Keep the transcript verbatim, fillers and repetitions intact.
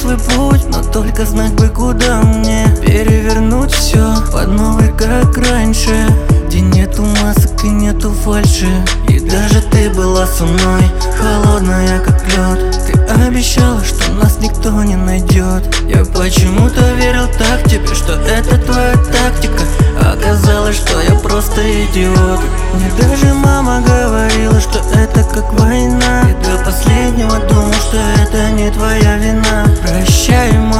свой путь, но только знать бы, куда мне перевернуть все под новый, как раньше, где нету масок и нету фальши. И даже ты была со мной, холодная как лед. Ты обещала, что нас никто не найдет. Я почему-то верил так тебе, что это твоя тактика. Оказалось, что я просто идиот. Мне даже мама говорила, что это как война. И до последнего думал, что это не твоя вина. Прощай, мой